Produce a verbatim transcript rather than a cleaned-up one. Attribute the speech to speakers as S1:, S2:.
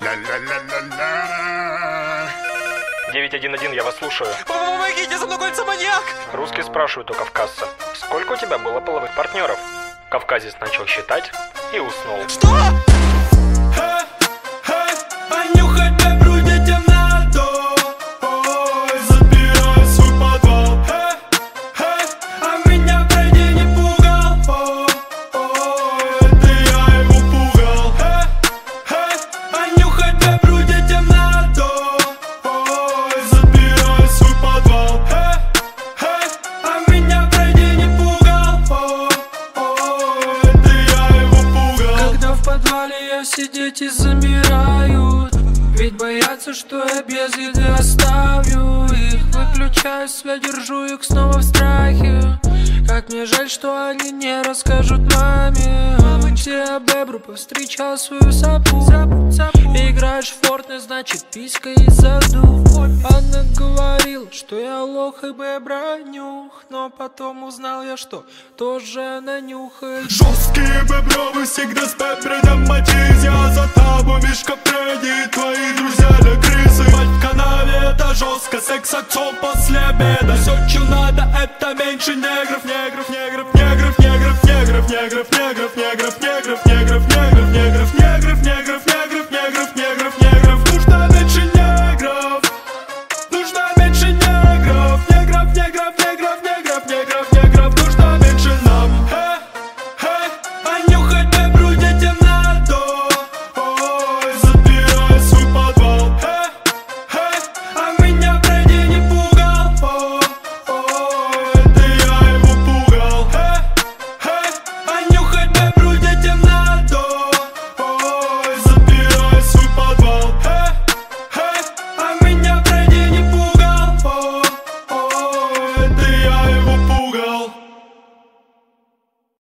S1: девять один один, я вас слушаю.
S2: Помогите, за мной гонится маньяк!
S1: Русский спрашивает у кавказца: сколько у тебя было половых партнеров? Кавказец начал считать и уснул.
S2: Что?
S3: Все дети замирают, ведь боятся, что я без еды оставлю их. Выключаю свет, держу их снова в страхе. Как мне жаль, что они не расскажут маме. Мамочка, бебру повстречал свою сапу. Играешь в Fortnite, значит писька из заду. Она говорила, что я лох и бебра нюх, но потом узнал я, что тоже она нюхает.
S4: Жесткие бебровы всегда с бебредом матиз. Я за тобой, мишка преди, твои друзья для крысы. Спать в канаве это жестко, секс-акцом после обеда. Все, что надо, это меньше негров, негров, негров, негров, негров, негров, негров.